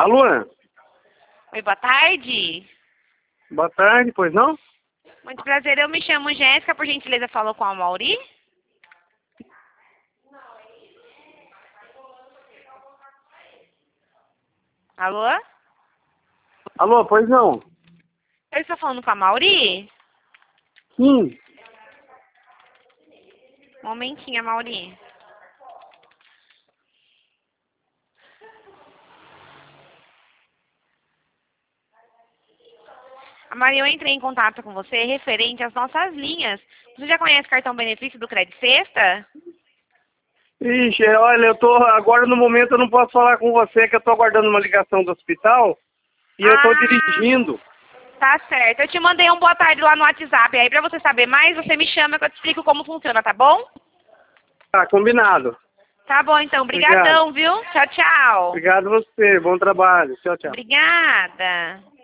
Alô? Oi, boa tarde. Boa tarde, pois não? Muito prazer, eu me chamo Jéssica, por gentileza falou com a Mauri? Alô? Alô, pois não? Eu estou falando com a Mauri? Sim. Um momentinho, Mauri. A Mauri, eu entrei em contato com você referente às nossas linhas. Você já conhece o cartão benefício do Credit Sexta? Ixi, olha, eu tô, agora no momento eu não posso falar com você, que eu tô aguardando uma ligação do hospital e eu tô dirigindo. Tá certo. Eu te mandei um boa tarde lá no WhatsApp. Aí, pra você saber mais, você me chama que eu te explico como funciona, tá bom? Tá, combinado. Tá bom, então. Obrigado. Obrigadão, viu? Tchau, tchau. Obrigado a você, bom trabalho. Tchau, tchau. Obrigada.